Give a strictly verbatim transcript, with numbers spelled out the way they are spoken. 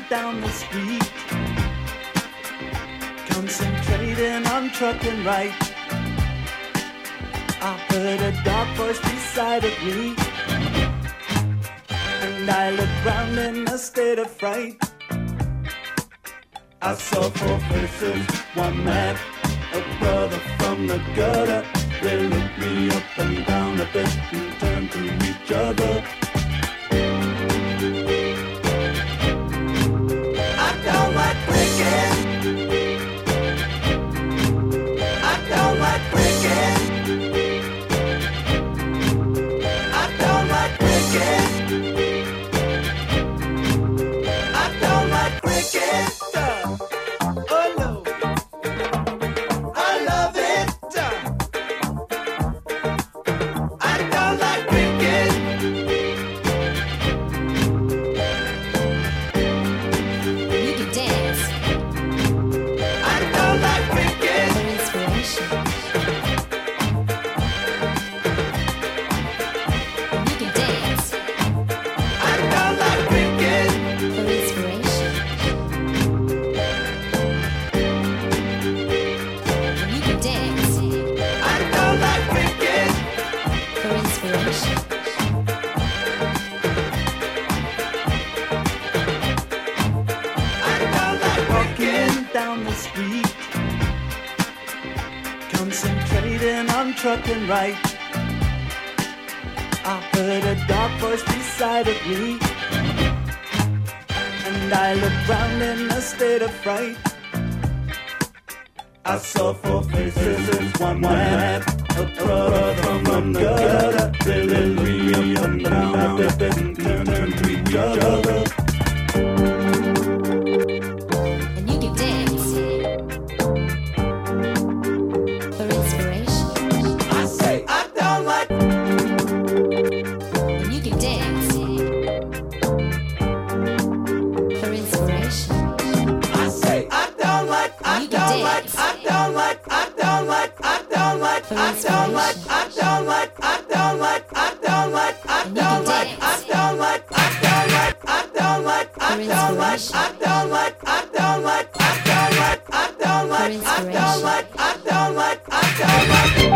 down the street, concentrating on trucking right. I heard a dark voice beside of me, and I looked round in a state of fright. I saw four faces, one man, a brother from the gutter. They looked me up and down a bit and turned to each other. I don't like cricket. I don't like cricket. I don't like cricket. I don't like cricket. Oh no, I love it. I don't like cricket. You can dance I don't like cricket. for inspiration. You can dance I don't like cricket. for inspiration. You can dance I don't like cricket. for inspiration. I don't like walking down the street, concentrating on trucking right. I heard a dark voice beside of me, and I looked round in a state of fright. I saw four faces, one man, a brother from the gutter. They lit me up and down a bit and turned to each other. And you can dance for inspiration. I say I don't like. And you can dance for inspiration. I say I don't like. I You can don't like. dance. I don't like. I don't like. I don't like. For I don't like. inspiration. I don't like. I don't like. I don't like. I And you don't can like. I dance. don't like. I don't like. I don't like. I For don't like. inspiration. I don't like. I don't like. I don't like. I don't like. I don't like. I don't like. I don't like. I don't like.